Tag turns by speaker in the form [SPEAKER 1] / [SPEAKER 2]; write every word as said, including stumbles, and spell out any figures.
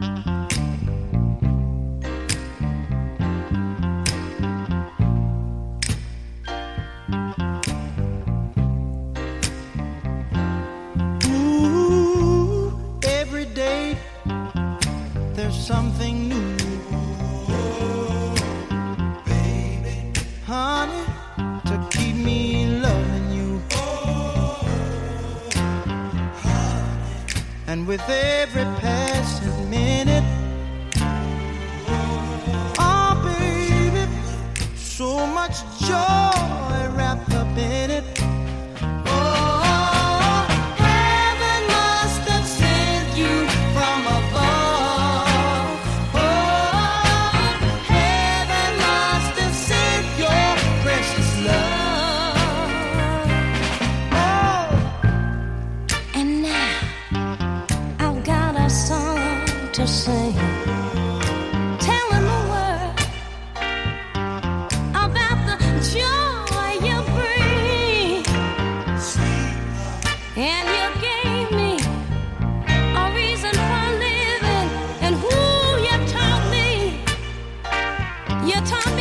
[SPEAKER 1] Something new, baby, honey, to keep me loving you. And with every passing minute, oh baby, so much joy wrapped up in it. Oh, heaven must have sent you from above.
[SPEAKER 2] To sing, telling the world about the joy you bring, and you gave me a reason for living, and who you taught me, you taught me.